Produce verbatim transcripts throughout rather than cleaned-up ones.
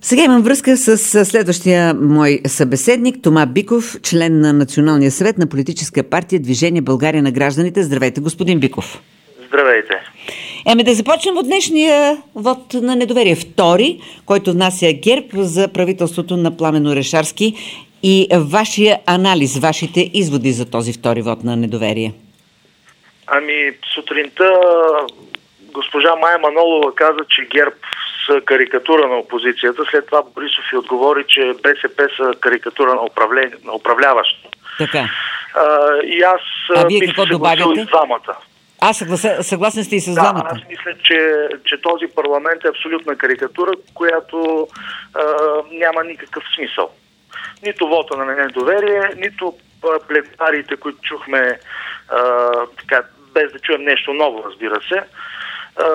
Сега имам връзка с следващия мой събеседник, Тома Биков, член на Националния съвет на политическа партия Движение България на гражданите. Здравейте, господин Биков. Здравейте. Еми да започнем от днешния вод на недоверие. Втори, който внася ГЕРБ за правителството на Пламен Орешарски, и вашия анализ, вашите изводи за този втори вод на недоверие. Ами, сутринта госпожа Мая Манолова каза, че ГЕРБ са карикатура на опозицията. След това Борисов и отговори, че БСП са карикатура на, управление, на управляващо. Така. А, и аз а вие бих какво се съгласил и с двамата. А, съгласен, съгласен сте и с да, двамата? Аз мисля, че, че този парламент е абсолютна карикатура, която а, няма никакъв смисъл. Нито вота на недоверие, нито пледарите, които чухме, а, така, без да чуем нещо ново, разбира се, а,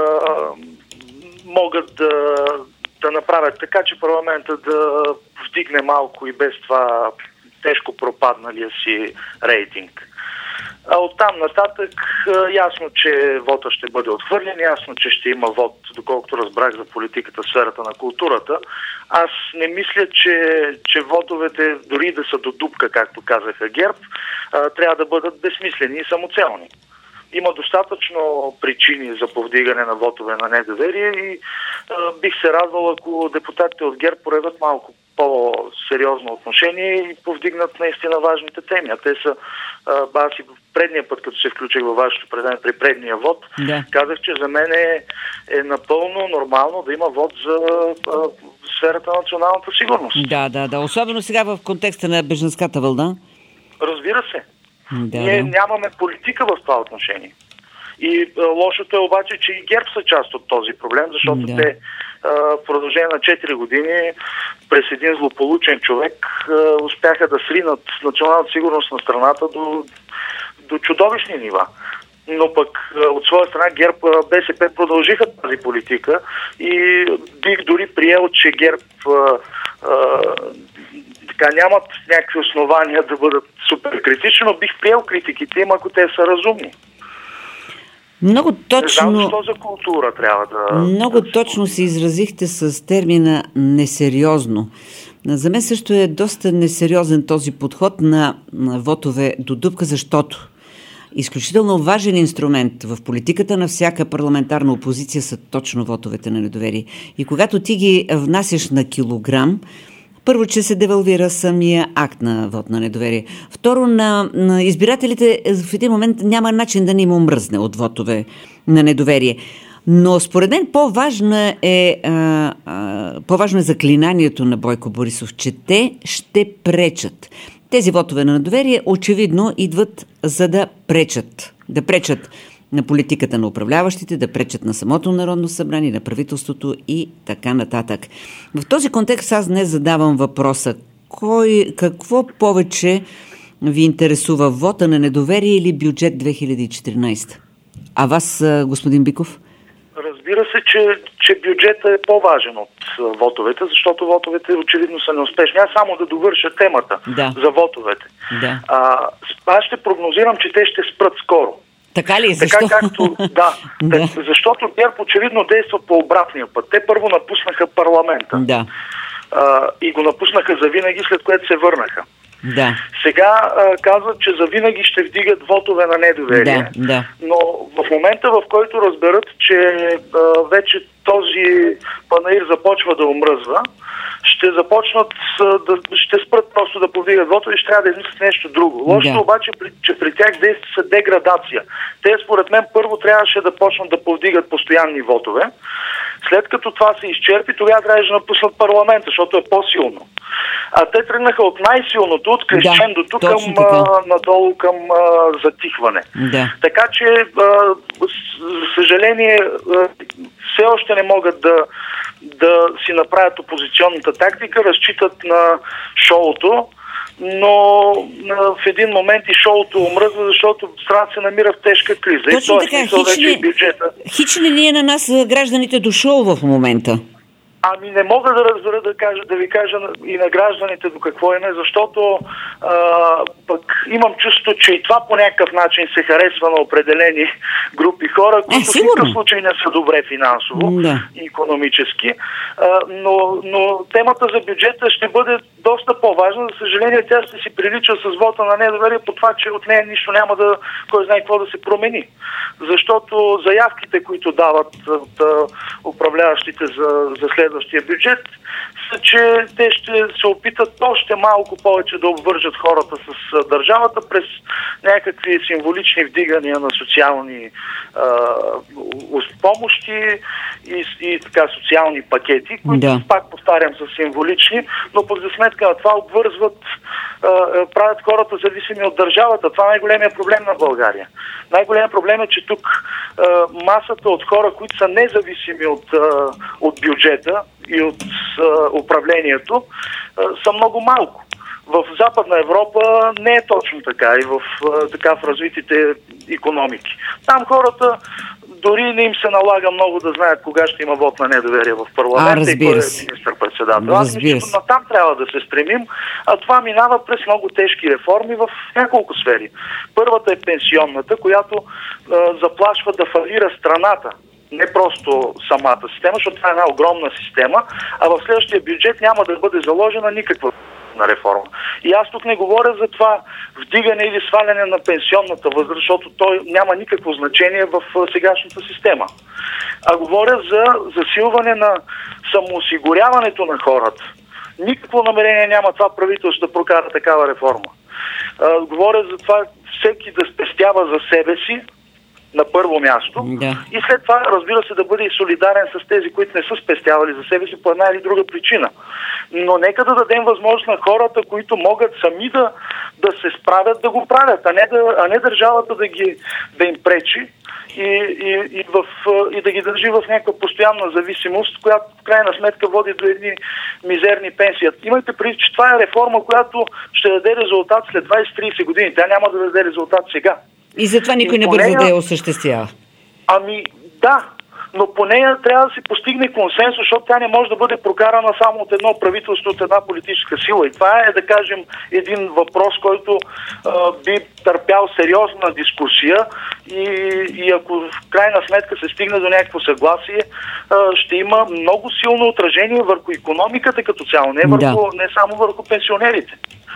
могат да, да направят така, че парламента да вдигне малко и без това тежко пропадналия си рейтинг. А оттам нататък ясно, че вота ще бъде отхвърлен, ясно, че ще има вод, доколкото разбрах, за политиката в сферата на културата. Аз не мисля, че, че водовете, дори да са до дупка, както казаха ГЕРБ, трябва да бъдат безсмислени и самоцелни. Има достатъчно причини за повдигане на вотове на недоверие и а, бих се радвал, ако депутатите от ГЕРБ проявят малко по-сериозно отношение и повдигнат наистина важните теми. А те са, а, аз и предния път, като се включих във вашето предание при предния вод, да. казах, че за мен е, е напълно нормално да има вод за а, сферата на националната сигурност. Да, да, да. Особено сега в контекста на бежанската вълна. Разбира се. Да, Ние да. нямаме политика в това отношение. И а, лошото е обаче, че и ГЕРБ са част от този проблем, защото да. те а, в продължение на четири години през един злополучен човек а, успяха да сринат националната сигурност на страната до, до чудовищни нива. Но пък а, от своя страна ГЕРБ, БСП продължиха тази политика и бих дори приел, че ГЕРБ а, а, така нямат някакви основания да бъдат супер критични, но бих приел критиките им, ако те са разумни. Много точно... Не знам защо за култура трябва да... Много да точно се изразихте с термина несериозно. За мен също е доста несериозен този подход на, на вотове до дупка, защото изключително важен инструмент в политиката на всяка парламентарна опозиция са точно вотовете на недоверие. И когато ти ги внасяш на килограм, първо, че се девалвира самия акт на вод на недоверие. Второ, на, на избирателите в един момент няма начин да не им омръзне от вотове на недоверие. Но според мен по-важно е, а, а, по-важно е заклинанието на Бойко Борисов, че те ще пречат. Тези вотове на недоверие очевидно идват за да пречат. Да пречат на политиката на управляващите, да пречат на самото Народно събрание, на правителството и така нататък. В този контекст аз днес задавам въпроса: кой, какво повече ви интересува, вота на недоверие или бюджет две хиляди и четиринадесета? А вас, господин Биков? Разбира се, че, че бюджетът е по-важен от вотовете, защото вотовете очевидно са неуспешни. Аз само да довърша темата да. за вотовете. Да. А, аз ще прогнозирам, че те ще спрат скоро. Така ли? Защо? Така както, да, да. Защото ГЕРБ очевидно действа по обратния път. Те първо напуснаха парламента. Да. А, и го напуснаха завинаги, след което се върнаха. Да. Сега а, казват, че завинаги ще вдигат вотове на недоверие. Да, да. Но в момента, в който разберат, че а, вече този панаир започва да омръзва, ще започнат да, ще спрат просто да повдигат вотове и ще трябва да измислят нещо друго. Лошото да. обаче, че при тях действа са деградация. Те, според мен, първо трябваше да почнат да повдигат постоянни вотове. След като това се изчерпи, тогава трябваше да напуснат парламента, защото е по-силно. А те тръгнаха от най-силното, от крещендото да, към а, надолу към а, затихване. Да. Така че, а, за съжаление, а, все още не могат да, да си направят опозиционната тактика, разчитат на шоуто, но в един момент и шоуто омръзва, защото страната се намира в тежка криза. Точно и така, хич ли, хич ли ние на нас, гражданите, до шоу в момента? Ами не мога да разбера да, кажа, да ви кажа и на гражданите до какво име, защото а, пък имам чувство, че и това по някакъв начин се харесва на определени групи хора, които е, в никакъв случай не са добре финансово да. и икономически. А, но, но темата за бюджета ще бъде доста по-важна. За съжаление, тя ще си прилича с вота на недоверие по това, че от нея нищо няма да, кой знае какво да се промени. Защото заявките, които дават от управляващите за, за следващия бюджет, са, че те ще се опитат още малко повече да обвържат хората с държавата през някакви символични вдигания на социални а, помощи и, и така социални пакети, които да. пак повтарям са символични, но пък за сметка на това обвързват, а, правят хората зависими от държавата. Това е най-големият проблем на България. Най-големият проблем е, че тук а, масата от хора, които са независими от, а, от бюджета и от а, управлението, а, са много малко. В Западна Европа не е точно така и в, а, така, в развитите икономики. Там хората дори не им се налага много да знаят кога ще има вод на недоверие в парламента а, и кой е министър-председател. Аз мисля, че натам трябва да се стремим, а това минава през много тежки реформи в няколко сфери. Първата е пенсионната, която а, заплашва да фалира страната. Не просто самата система, защото това е една огромна система, а в следващия бюджет няма да бъде заложена никаква на реформа. И аз тук не говоря за това вдигане или сваляне на пенсионната възраст, защото той няма никакво значение в сегашната система. А говоря за засилване на самоосигуряването на хората. Никакво намерение няма това правителство да прокара такава реформа. А, говоря за това всеки да спестява за себе си, на първо място, да. И след това, разбира се, да бъде и солидарен с тези, които не са спестявали за себе си по една или друга причина. Но нека да дадем възможност на хората, които могат сами да, да се справят, да го правят, а не, да, а не държавата да, ги, да им пречи и, и, и, в, и да ги държи в някаква постоянна зависимост, която в крайна сметка води до едни мизерни пенсии. Имайте предвид, че това е реформа, която ще даде резултат след двайсет-трийсет години. Тя няма да даде резултат сега. И затова никой не бърза да я осъществява. Ами да, но по нея трябва да се постигне консенсус, защото тя не може да бъде прокарана само от едно правителство, от една политическа сила. И това е, да кажем, един въпрос, който а, би търпял сериозна дискусия и, и ако в крайна сметка се стигне до някакво съгласие, а, ще има много силно отражение върху икономиката като цяло, не, върху, да. не само върху пенсионерите.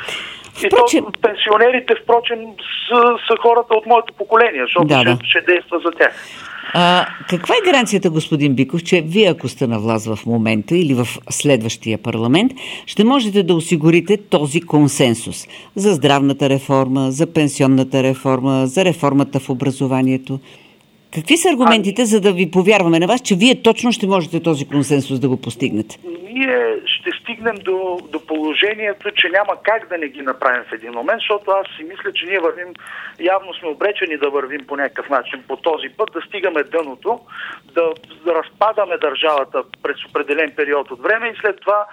И впрочем... то пенсионерите, впрочем, са, са хората от моето поколение, защото да, ще, да. ще действа за тях. А, каква е гаранцията, господин Биков, че вие, ако сте на власт в момента или в следващия парламент, ще можете да осигурите този консенсус за здравната реформа, за пенсионната реформа, за реформата в образованието? Какви са аргументите, а... за да ви повярваме на вас, че вие точно ще можете този консенсус да го постигнете? Ние ще стигнем до, до положението, че няма как да не ги направим в един момент, защото аз си мисля, че ние вървим, явно сме обречени да вървим по някакъв начин по този път, да стигаме дъното, да, да разпадаме държавата през определен период от време и след това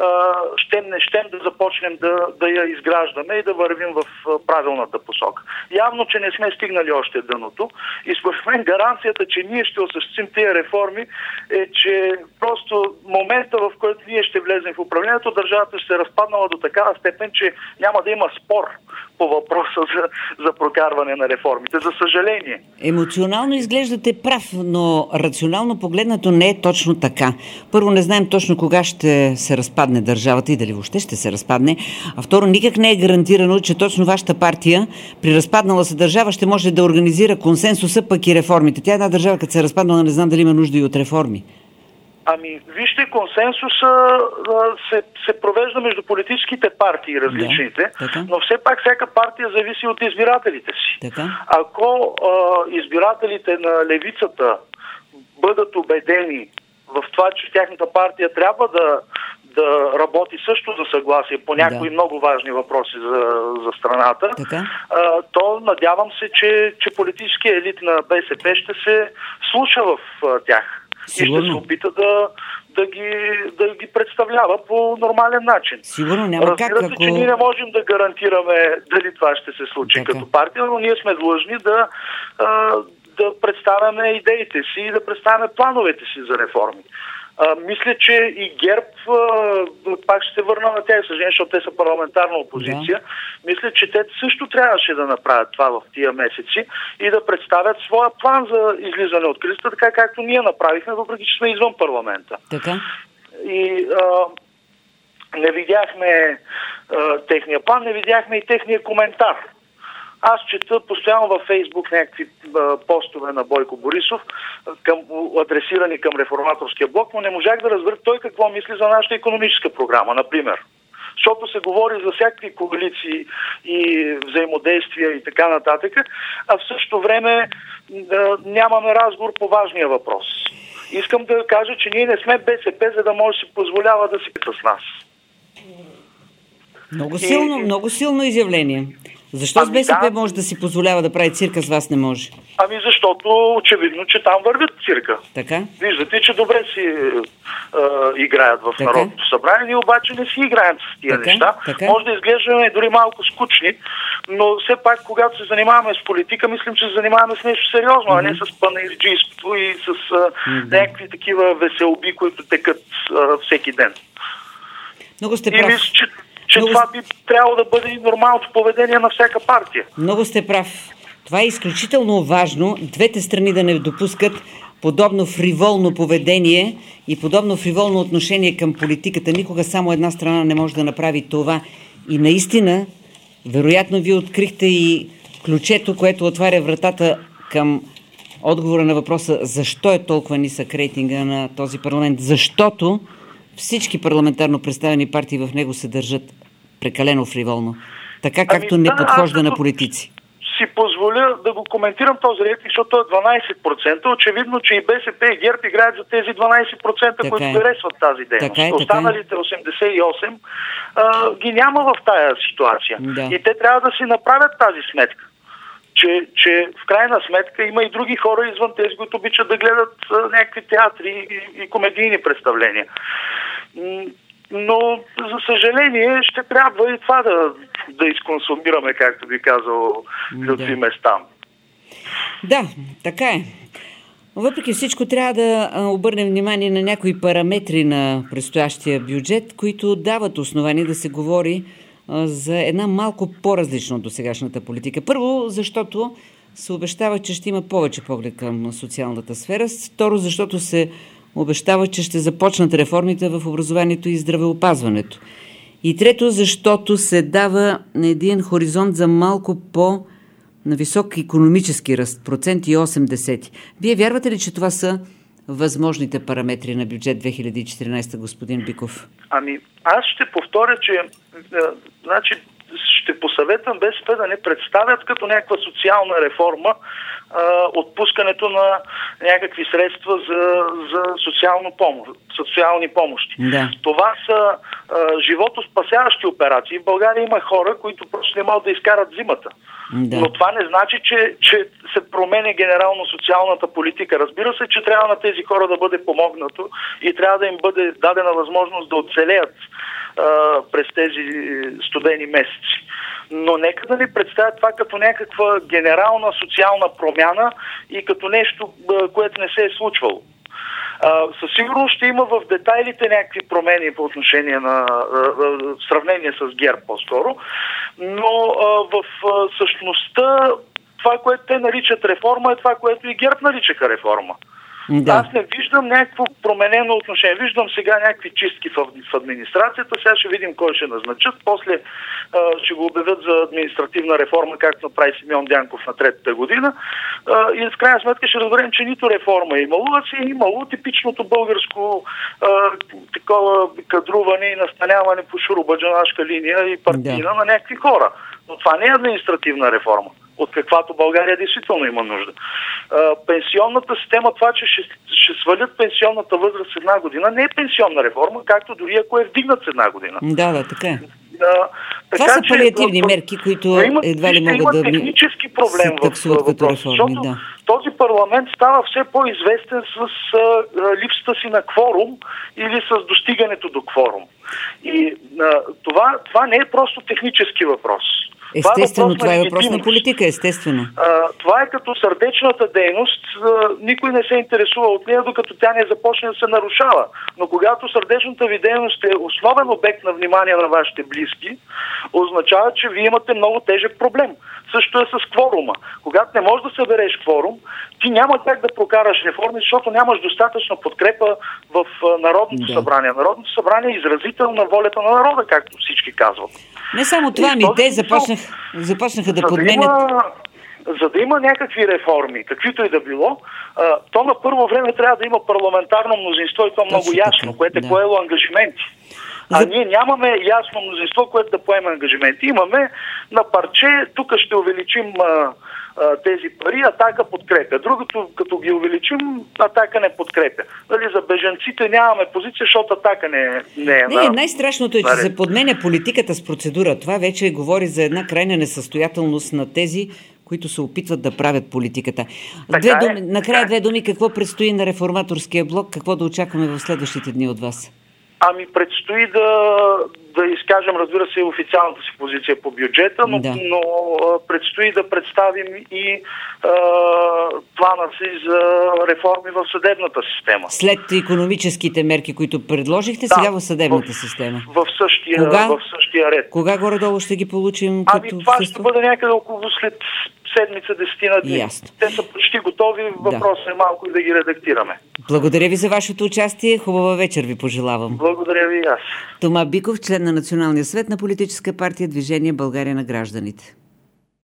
щем не щем да започнем да, да я изграждаме и да вървим в правилната посока. Явно, че не сме стигнали още дъното и според мен гаранцията, че ние ще осъществим тези реформи е, че просто момента, в който ние ще влезем в управлението, държавата ще се разпаднала до такава степен, че няма да има спор по въпроса за, за прокарване на реформите. За съжаление. Емоционално изглеждате прав, но рационално погледнато не е точно така. Първо, не знаем точно кога ще се разпадне държавата и дали въобще ще се разпадне. А второ, никак не е гарантирано, че точно вашата партия при разпаднала се държава ще може да организира консенсуса, пък и реформите. Тя е една държава, като се е разпаднала, не знам дали има нужда и от реформи. Ами, вижте, консенсуса се, се провежда между политическите партии, различните, да, но все пак всяка партия зависи от избирателите си. Така. Ако а, избирателите на левицата бъдат убедени в това, че тяхната партия трябва да, да работи също за съгласие по някои да. много важни въпроси за, за страната, а, то надявам се, че, че политическият елит на БСП ще се слуша в а, тях. Сигурно. И ще се опита да, да, ги, да ги представлява по нормален начин. Сигурно няма Разбира как, се, ако... че ние не можем да гарантираме дали това ще се случи така. Като партия, но ние сме длъжни да, а, да представяме идеите си и да представяме плановете си за реформи. А, мисля, че и ГЕРБ, а, пак ще се върна на тях, съжаление, защото те са парламентарна опозиция. Да. Мисля, че те също трябваше да направят това в тия месеци и да представят своя план за излизане от кризата, така както ние направихме, въпреки че сме извън парламента. Така. И а, не видяхме а, техния план, не видяхме и техния коментар. Аз чета постоянно във Фейсбук някакви а, постове на Бойко Борисов, към, адресирани към реформаторския блок, но не можах да разбера той какво мисли за нашата икономическа програма, например. Защото се говори за всякакви коалиции и взаимодействия и така нататък, а в същото време а, нямаме разговор по важния въпрос. Искам да кажа, че ние не сме БСП, за да може да си позволява да си с нас. Много силно, и... много силно изявление. Защо ами, с БСП да, може да си позволява да прави цирка, с вас не може? Ами защото очевидно, че там вървят цирка. Така? Виждате, че добре си е, е, играят в така? Народното събрание, ние обаче не си играем с тия така? неща. Така? Може да изглеждаме дори малко скучни, но все пак, когато се занимаваме с политика, мислим, че се занимаваме с нещо сериозно, mm-hmm. а не с панаирджийство и с mm-hmm. някакви такива веселби, които текат а, всеки ден. Много сте прав. И мисля, че че Много... това би трябвало да бъде и нормалното поведение на всяка партия. Много сте прав. Това е изключително важно. Двете страни да не допускат подобно фриволно поведение и подобно фриволно отношение към политиката. Никога само една страна не може да направи това. И наистина, вероятно, вие открихте и ключето, което отваря вратата към отговора на въпроса защо е толкова нисък рейтинга на този парламент. Защото всички парламентарно представени партии в него се държат прекалено фриволно. Така както ами, не подхожда да, на политици. Си позволя да го коментирам този рейтинг, защото е дванайсет процента. Очевидно, че и БСП и ГЕРБ играят за тези дванайсет процента, така които е. харесват тази дейност. Така е, Останалите осемдесет и осем а, ги няма в тая ситуация. Да. И те трябва да си направят тази сметка. Че, че в крайна сметка има и други хора извън тези, които обичат да гледат а, някакви театри и, и комедийни представления. Но, за съжаление, ще трябва и това да, да изконсумираме, както би казал Лютви Местан. Да, така е. Въпреки всичко, трябва да обърнем внимание на някои параметри на предстоящия бюджет, които дават основание да се говори за една малко по-различна от досегашната политика. Първо, защото се обещава, че ще има повече поглед към социалната сфера. Второ, защото се обещава, че ще започнат реформите в образованието и здравеопазването. И трето, защото се дава един хоризонт за малко по-висок икономически ръст, процент и осем десети. Вие вярвате ли, че това са възможните параметри на бюджет две хиляди и четиринайсета, господин Биков? Ами, аз ще повторя, че е, значи, ще посъветвам БСП да не представят като някаква социална реформа а, отпускането на някакви средства за, за социално помощ, социални помощи. Да. Това са а, животоспасяващи операции. В България има хора, които просто не могат да изкарат зимата. Да. Но това не значи, че, че се променя генерално социалната политика. Разбира се, че трябва на тези хора да бъде помогнато и трябва да им бъде дадена възможност да оцелеят а, през тези студени месеци. Но нека да ни представят това като някаква генерална социална промяна и като нещо, което не се е случвало. Uh, със сигурност ще има в детайлите някакви промени по отношение на uh, uh, в сравнение с ГЕРБ по-скоро, но uh, в uh, същността това, което те наричат реформа, е това, което и ГЕРБ наричаха реформа. Да. Аз не виждам някакво променено отношение. Виждам сега някакви чистки в, в администрацията. Сега ще видим кой ще назначат. После а, ще го обявят за административна реформа, както направи Симеон Дянков на третата година. А, и в крайна сметка ще разберем, че нито реформа е имало, а си е имало типичното българско а, такова кадруване и настаняване по шурубаджанашка линия и партийна да. на някакви хора. Но това не е административна реформа, от каквато България действително има нужда. А, пенсионната система, това, че ще, ще свалят пенсионната възраст с една година, не е пенсионна реформа, както дори ако е вдигнат с една година. Да, да, така е. А, това така, са палиативни мерки, които има, едва ли могат да технически проблем в въпроса, защото да. този парламент става все по-известен с а, липсата си на кворум или с достигането до кворум. И а, това, това не е просто технически въпрос. Естествено, това е въпрос, въпрос на, на политика, естествено. А, това е като сърдечната дейност, а, никой не се интересува от нея, докато тя не започне да се нарушава. Но когато сърдечната ви дейност е основен обект на внимание на вашите близки, означава, че вие имате много тежък проблем. Също е с кворума. Когато не можеш да събереш кворум, ти няма как да прокараш реформи, защото нямаш достатъчно подкрепа в Народното да. събрание. Народното събрание е изразител на волята на народа, както всички казват. Не само това, ми те започнах, започнаха да подменят... Да за да има някакви реформи, каквито и да било, а, то на първо време трябва да има парламентарно мнозинство и то много Точно ясно, така, което е да. поело ангажименти. А За... ние нямаме ясно мнозинство, което да поеме ангажименти. Имаме на парче, тук ще увеличим а, а, тези пари, Атака подкрепя. Другото, като ги увеличим, Атака не подкрепя. Дали, за бежанците нямаме позиция, защото Атака не, не е Не, на... най-страшното е, че се подменя политиката с процедура. Това вече говори за една крайна несъстоятелност на тези, които се опитват да правят политиката. Две думи, е, накрая две думи, какво предстои на реформаторския блок, какво да очакваме в следващите дни от вас? Ами предстои да, да изкажем, разбира се, официалната си позиция по бюджета, но, да. но предстои да представим и а, плана си за реформи в съдебната система. След икономическите мерки, които предложихте, да, сега в съдебната в, система. В същия, Кога? в същия ред. Кога горе-долу ще ги получим? Ами като това всество? ще бъде някъде около след седмица, десетина дни. Ясно. Те са почти готови, въпросът да. е малко и да ги редактираме. Благодаря ви за вашето участие. Хубава вечер ви пожелавам. Благодаря ви и аз. Тома Биков, член на Националния съвет на политическа партия Движение България на гражданите.